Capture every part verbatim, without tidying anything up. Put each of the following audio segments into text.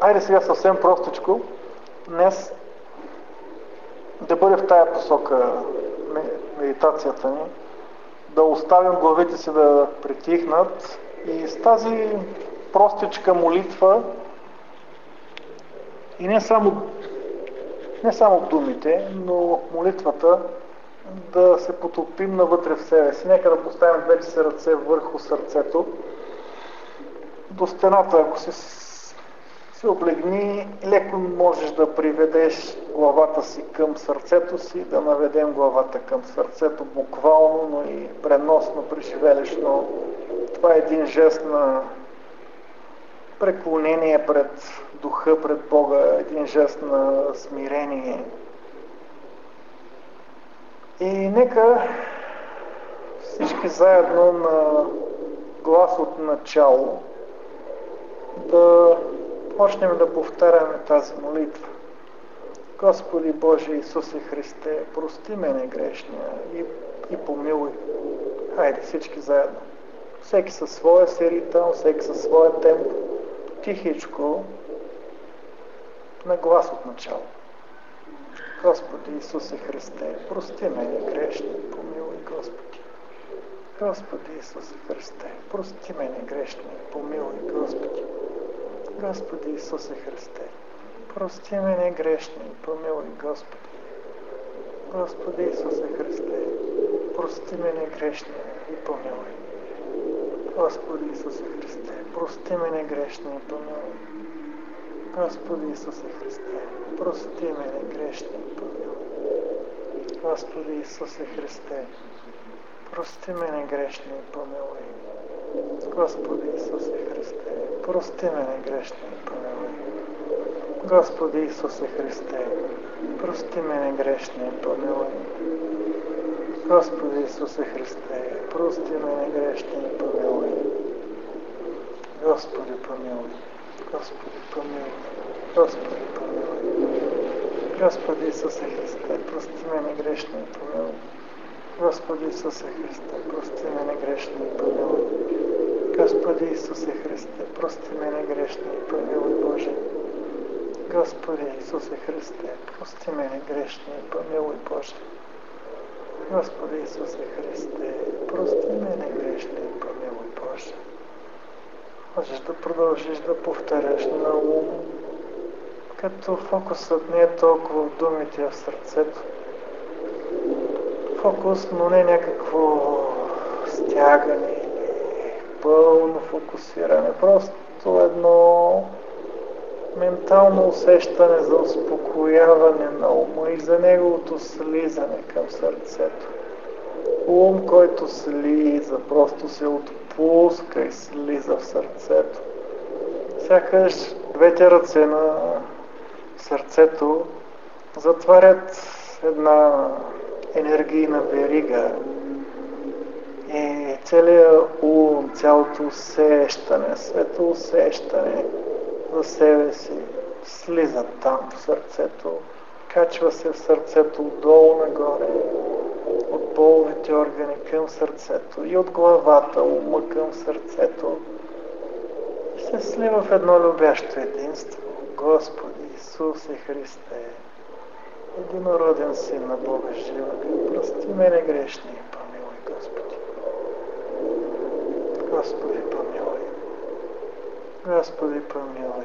Айде сега съвсем простичко, днес да бъде в тая посока медитацията ни, да оставим главите си да притихнат и с тази простичка молитва и не само, не само думите, но молитвата, да се потопим навътре в себе си. Нека да поставим двете си ръце върху сърцето, до стената, ако се, се облегни, леко можеш да приведеш главата си към сърцето си, да наведем главата към сърцето буквално, но и преносно, преживелищно. Това е един жест на преклонение пред духа, пред Бога, един жест на смирение. И нека всички заедно на глас от начало да почнем да повтаряме тази молитва. Господи Боже Исусе Христе, прости мене грешния и, и помилуй. Хайде всички заедно. Всеки със своя си ритъм, всеки със своя темп. Тихичко, на глас от начало. Господи Исусе Христе, прости мене грешния, помилуй Господи. Господи Исусе Христе, прости мене грешния, помилуй Господи. Господи Исусе Христе, прости мене грешния, помилуй Господи. Господи Исусе Христе, прости мене грешния и помилуй. Господи Исусе Христе, прости мене грешния и помилуй. Господи Исусе Христе, прости мене грешния и помилуй. Господи Исусе Христе, прости мене грешния и помилуй. Господи Исусе Христе, прости мене грешния и помилуй. Господи Исусе Христе, прости мене грешния и помилуй. Господи Исусе Христе, прости мене грешния и помилуй. Господи помилуй. Господи помилуй. Господи помилуй. Господи Исусе Христе, прости мене грешния и помилуй. Господи Исусе Христе, прости мене грешния и помилуй. Господи Исусе Христе, прости мене грешния и помилуй Боже. Господи Исусе Христе, прости мене грешния и помилуй Боже. Господи Исусе Христе, прости мене грешния и помилуй Боже. Можеш да продължиш да повтаряш на ум, като фокусът не е толкова в думите, а в сърцето. Фокус, но не някакво стягане или пълно фокусиране. Просто едно ментално усещане за успокояване на ума и за неговото слизане към сърцето. Ум, който слиза, просто се отпуска и слиза в сърцето. Сякаш двете ръце на сърцето затварят една енергийна верига и целият ум, цялото усещане, свето усещане за себе си слиза там в сърцето, качва се в сърцето отдолу нагоре, от половите органи към сърцето и от главата, ума към сърцето и се слива в едно любящо единство. Господи Исусе Христе, единороден Син на Бога живака, прости мене грешния и помилуй Господи. Господи помилуй. Господи помилуй.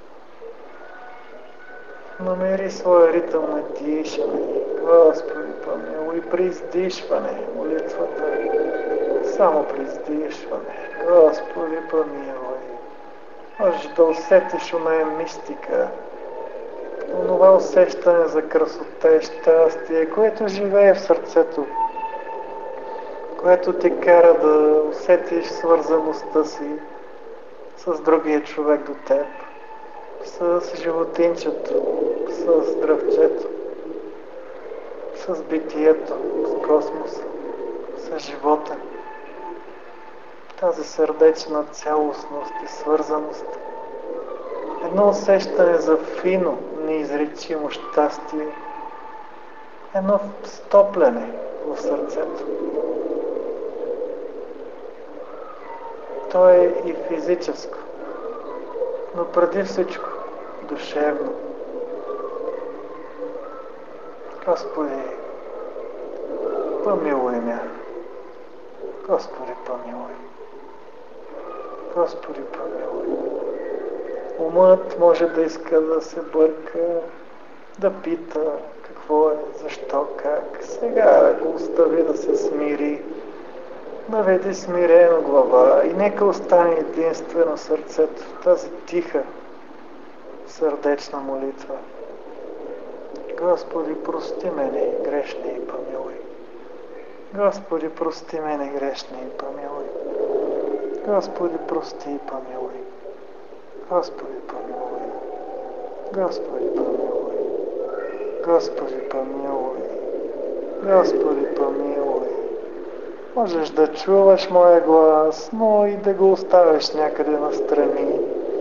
Намери своя ритъм на дишане. Господи помилуй. При издишване молитвата. Само при издишване. Господи помилуй. Можеш да усетиш оная мистика, онова усещане за красота и щастие, което живее в сърцето, което те кара да усетиш свързаността си с другия човек до теб, с животинчето, с дръвчето, с битието, с космоса, с живота. Тази сърдечна цялостност и свързаност. Едно усещане за фино, неизречимо щастие. Едно стопляне в сърцето. То е и физическо, но преди всичко душевно. Господи, помилуй ме. Господи, помилуй. Господи, помилуй. Умът може да иска да се бърка, да пита какво е, защо, как. Сега го остави да се смири. Наведи смирено глава и нека остане единствено сърцето в тази тиха, сърдечна молитва. Господи, прости мене, грешни и помилуй. Господи, прости мене, грешни и помилуй. Господи, прости и помилуй. Господи, помилуй. Господи, помилуй. Господи, помилуй. Господи, помилуй. Можеш да чуваш моя глас, но и да го оставиш някъде настрани,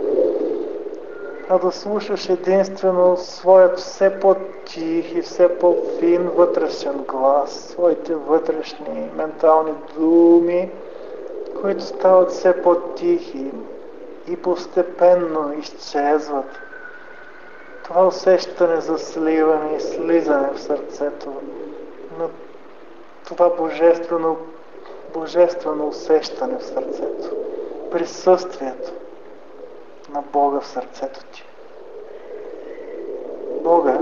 а да слушаш единствено своят все по-тих и все по-фин вътрешен глас, своите вътрешни ментални думи, които стават все по-тихи и постепенно изчезват. Това усещане за сливане и слизане в сърцето, на това божествено, божествено усещане в сърцето, присъствието на Бога в сърцето ти. Бога,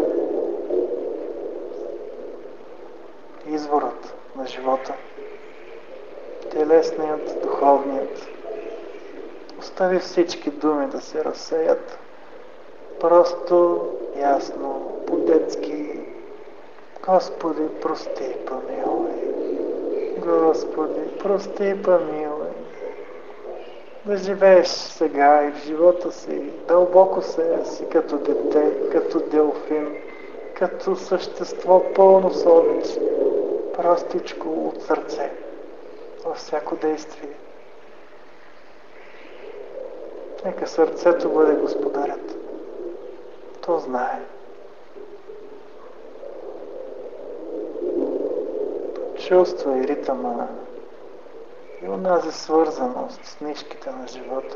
изворът на живота, телесният, духовният. Остави всички думи да се разсеят. Просто, ясно, по-детски. Господи, прости и помилуй. Господи, прости и помилуй. Да живееш сега и в живота си, дълбоко себе си, като дете, като делфин, като същество пълно с обич, простичко от сърце, във всяко действие. Нека сърцето бъде господарят. То знае. Чувства и ритъма и онази свързаност с нишките на живота.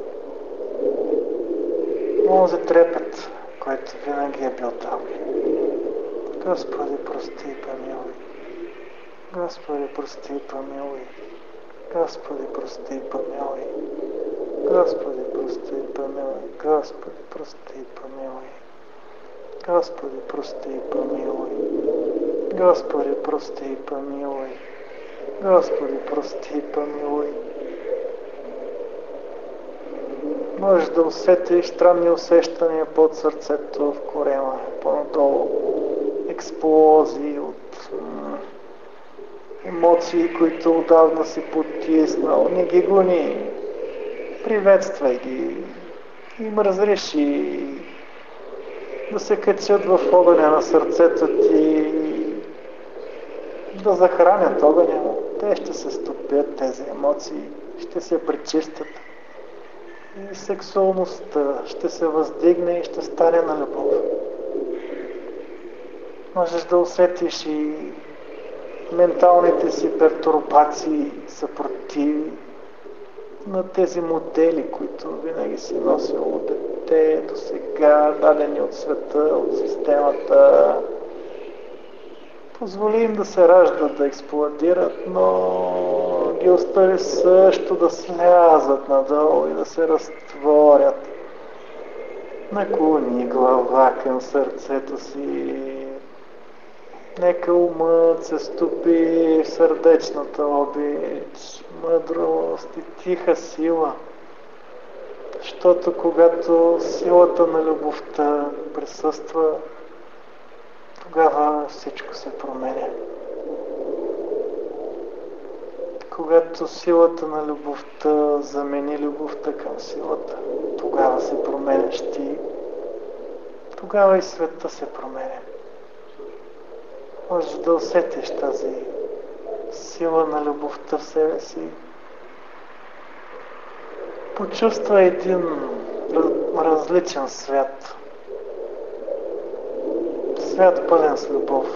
Онзи трепет, който винаги е бил там. Господи, прости и помилуй. Господи, прости и помилуй. Господи, прости и помилуй. Господи, прости и помилуй. Господи, прости и помилуй. Господи, прости и помилуй. Господи, прости и помилуй. Господи, прости и помилуй. Можеш да усетиш странни усещания под сърцето в корема, по-надолу. Експлозии от м- емоции, които отдавна си потиснал. Не ги гони. Приветствай ги. Им разреши да се качат в огъня на сърцето ти, да захранят огъня. Те ще се стопят, тези емоции, ще се пречистят. И сексуалността ще се въздигне и ще стане на любов. Можеш да усетиш и менталните си пертурбации, съпротиви на тези модели, които винаги си носил от дете до сега, дадени от света, от системата. Позволи им да се раждат, да експлоатират, но ги остави също да слязат надолу и да се разтворят. Наклони глава към сърцето си. Нека умът се стопи в сърдечната обич, мъдрост и тиха сила. Защото когато силата на любовта присъства, тогава всичко се променя. Когато силата на любовта замени любовта към силата, тогава се променяш ти. Тогава и света се променя. Можеш да усетиш тази сила на любовта в себе си. Почувствай един различен свят. Свят пълен с любов.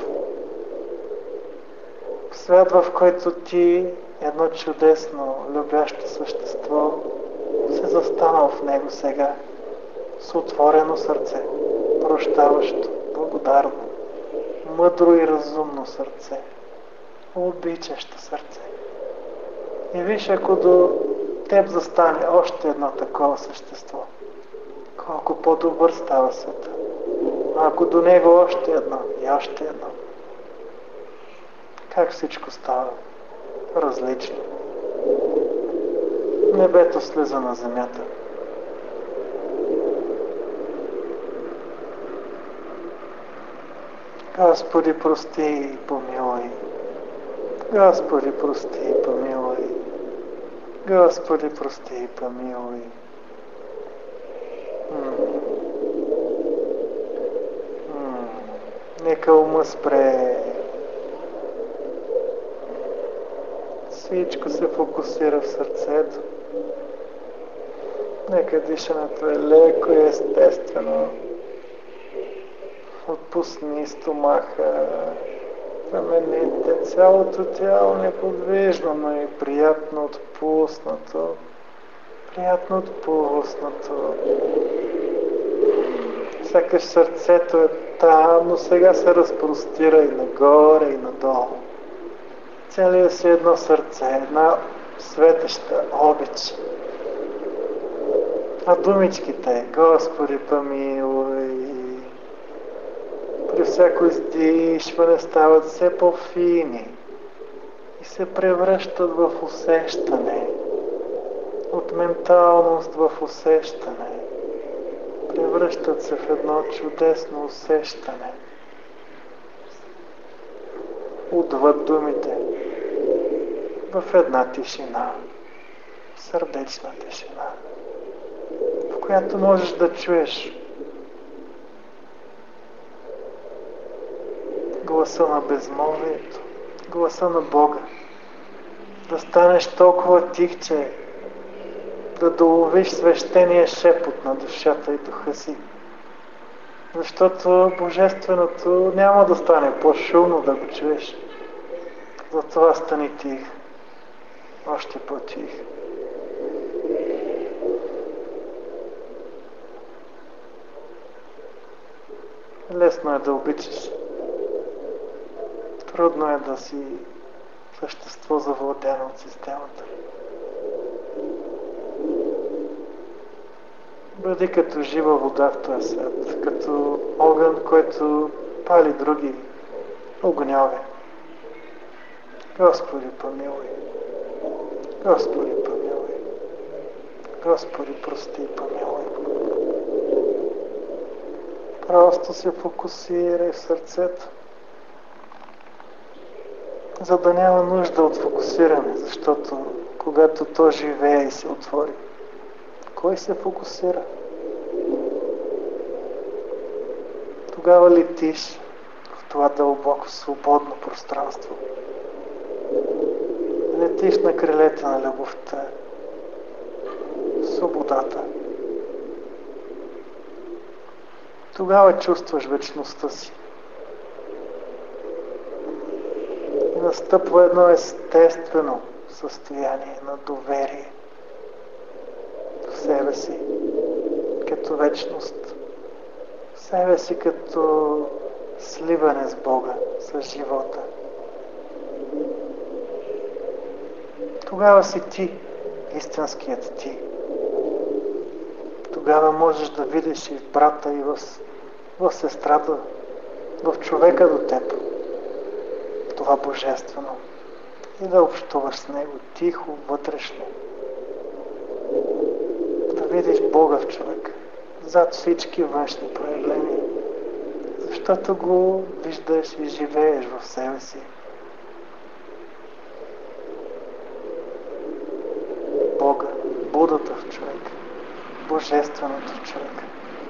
Свят, в който ти, едно чудесно, любящо същество, се застанал в него сега с отворено сърце, прощаващо, благодарно, мъдро и разумно сърце, обичащо сърце. И виж, ако до теб застане още едно такова същество, колко по-добър става света. А ако до него още едно и още едно, как всичко става различно. Небето слиза на земята. Господи, прости и помилуй. Господи, прости и помилуй. Господи, прости и помилуй. М- м- Нека ума спре. Всичко се фокусира в сърцето. Нека дишането е леко и естествено. Отпусни стомаха, раменете, цялото тяло неподвижно, но и приятно отпуснато. Приятно отпуснато. Сякаш сърцето е там, но сега се разпростира и нагоре, и надолу. Целият си едно сърце, една светеща обич. А думичките, Господи, помилуй, при всяко издишване стават все по-фини и се превръщат в усещане. От менталност в усещане. Превръщат се в едно чудесно усещане. Отвъд думите. В една тишина. Сърдечна тишина. В която можеш да чуеш гласа на безмолвието, гласа на Бога. Да станеш толкова тих, че да доловиш свещения шепот на душата и духа си. Защото Божественото няма да стане по-шумно да го чуеш. Затова стани тих. Още по-тих. Лесно е да обичаш. Трудно е да си същество завладено от системата. Бъди като жива вода в този свят, като огън, който пали други огньове. Господи, помилуй. Господи, помилуй. Господи, прости и помилуй. Просто се фокусирай в сърцето, за да няма нужда от фокусиране, защото когато то живее и се отвори, кой се фокусира? Тогава летиш в това дълбоко свободно пространство. Летиш на крилете на любовта, свободата. Тогава чувстваш вечността си. И настъпва едно естествено състояние на доверие в себе си, като вечност. В себе си като сливане с Бога, с живота. Тогава си ти, истинският ти. Тогава можеш да видиш и в брата, и в, в сестрата, в човека до теб. Това божествено. И да общуваш с него тихо, вътрешно. Да видиш Бога в човека. Зад всички външни проявления. Защото го виждаш и живееш в себе си. Бога, Будата в човека. Божественото в човека.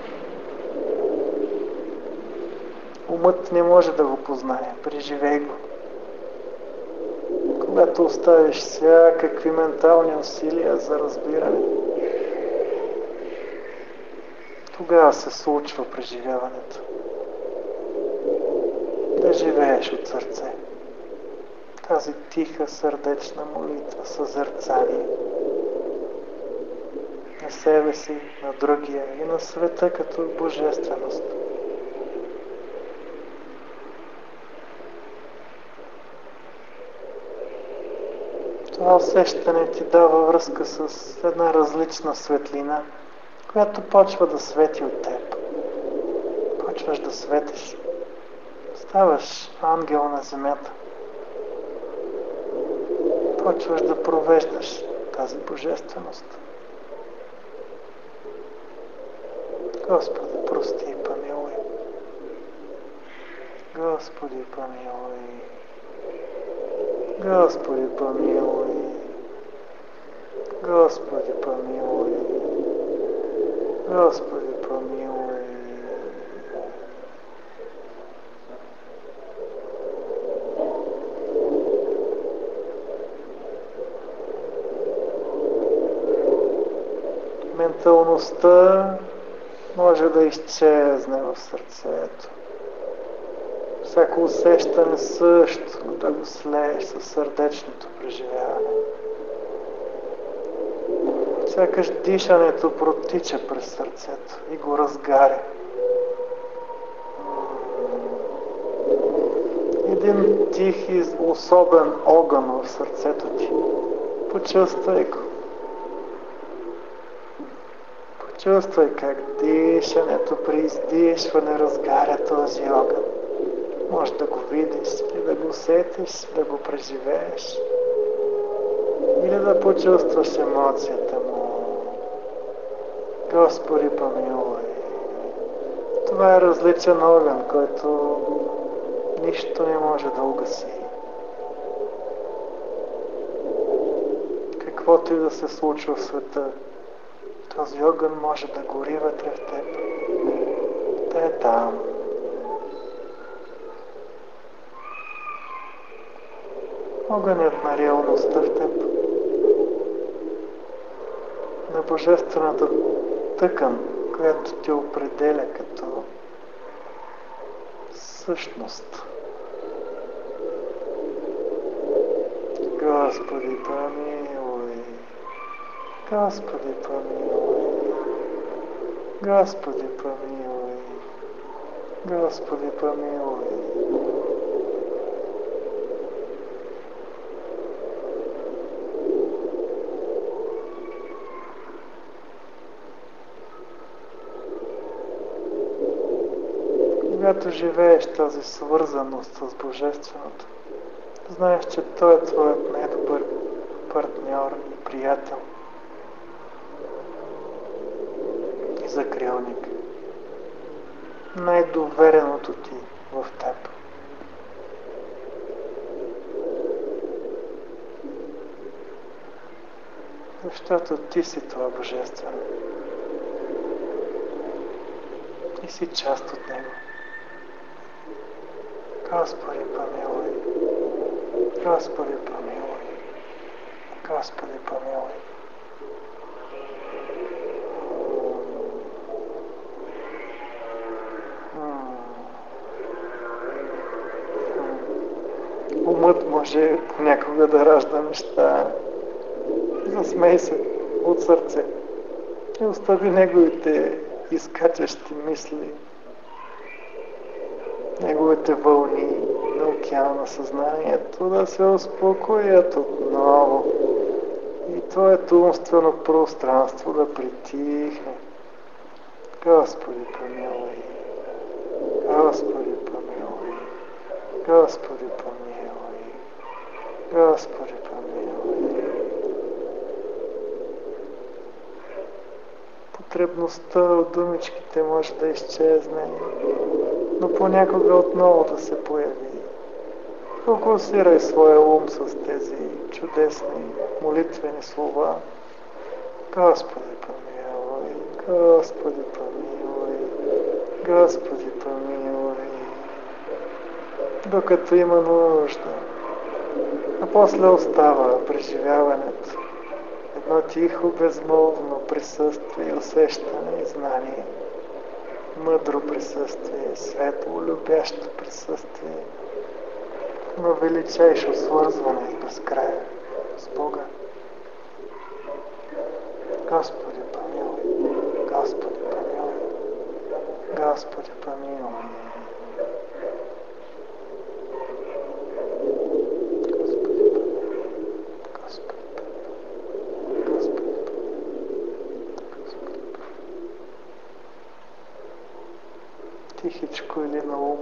Умът не може да го познае. Преживей го. Когато оставиш всякакви ментални усилия за разбиране, тогава се случва преживяването. Да живееш от сърце. Тази тиха, сърдечна молитва, съзерцание. на себе си, на другия и на света като божественост. Това усещане ти дава връзка с една различна светлина, която почва да свети от теб. Почваш да светиш. Ставаш ангел на земята. Почваш да провеждаш тази божественост. Господи, прости и помилуй. Господи, помилуй. Господи, помилуй. Господи, помилуй. Господи, помилуй. Менталността може да изчезне в сърцето. Всяко усещане също да го слееш със сърдечното преживяване. Сякаш дишането протича през сърцето и го разгаря. Един тих и особен огън в сърцето ти. Почувствай го. Почувствай как дишането при издишване разгаря този огън. Може да го видиш, или да го усетиш, да го преживееш. Или да почувстваш емоцията му. Господи, помилуй. Това е различен огън, който нищо не може да угаси. Каквото и да се случва в света, този огън може да гори вътре в теб. Да е там. Огънят на реалността в теб. На божествената тъкан, която те определя като същност. Господи, помилуй. Господи, помилуй. Господи, помилуй. Господи, помилуй. Когато живееш тази свързаност с Божественото, знаеш, че Той е твоят най-добър партньор и приятел и закрилник. Най-довереното ти в теб. Защото ти си това Божествено. Ти си част от Него. Господи, помилуй. Господи, помилуй. Господи, помилуй. Умът може понякога да ражда неща. Засмей се от сърце и остави неговите изкачащи мисли, неговите вълни на океана на съзнанието да се успокоят отново и твоето умствено пространство да притихне. Господи, помилуй. Господи, помилуй. Господи, помилуй. Господи, помилуй. Потребността от думичките може да изчезне, но понякога отново да се появи. Фокусирай своя ум с тези чудесни молитвени слова. Господи, помилуй. Господи, помилуй. Господи, помилуй. Докато има нужда. А после остава преживяването. Едно тихо, безмолвно присъствие, усещане и знание. Мъдро присъствие, светло, любящо присъствие, но величайшо свързване с безкрая, с Бога. Господи, помилуй. Господи, помилуй. Тихичко или на ум.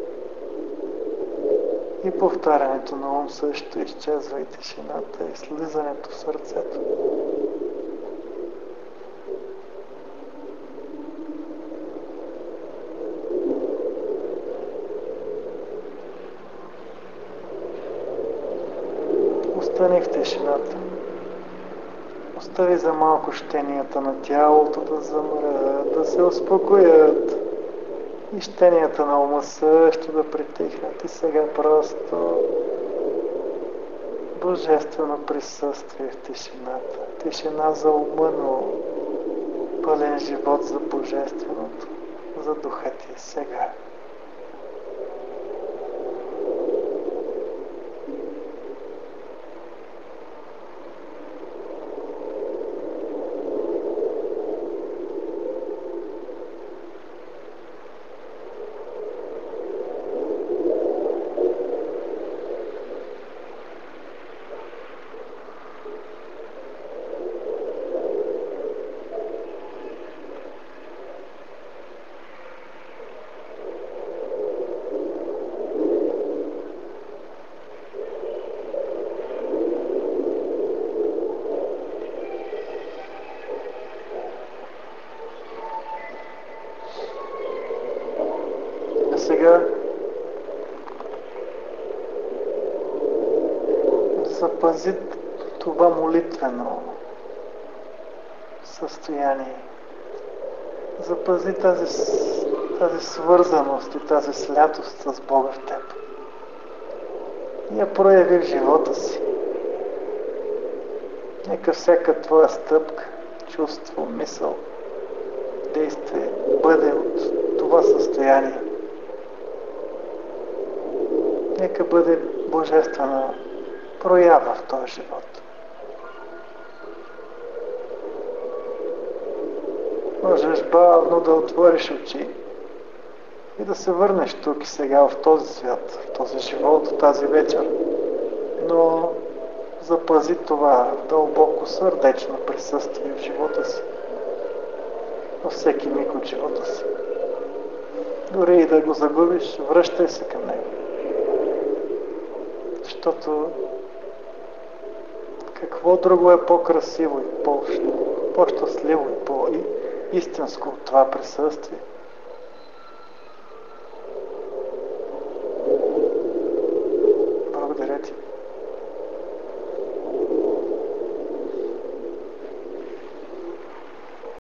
И повтарянето на ум също изчезва и тишината, и слизането в сърцето. Остани в тишината. Остави за малко щенията на тялото да замрат, да се успокоят. И щенията на ума също да притихнат. И сега просто божествено присъствие в тишината. Тишина за ума, но пълен живот за божественото, за духа ти сега. Сега запази това молитвено състояние. Запази тази, тази свързаност и тази святост с Бога в теб. И я прояви в живота си. Нека всяка твоя стъпка, чувство, мисъл, действие бъде от това състояние. Нека бъде божествена проява в този живот. Можеш бавно да отвориш очи и да се върнеш тук и сега в този свят, в този живот, в тази вечер. Но запази това дълбоко сърдечно присъствие в живота си, във всеки миг от живота си. Дори и да го загубиш, връщай се към него. Защото какво друго е по-красиво и по-щастливо и по-истинско от това присъствие?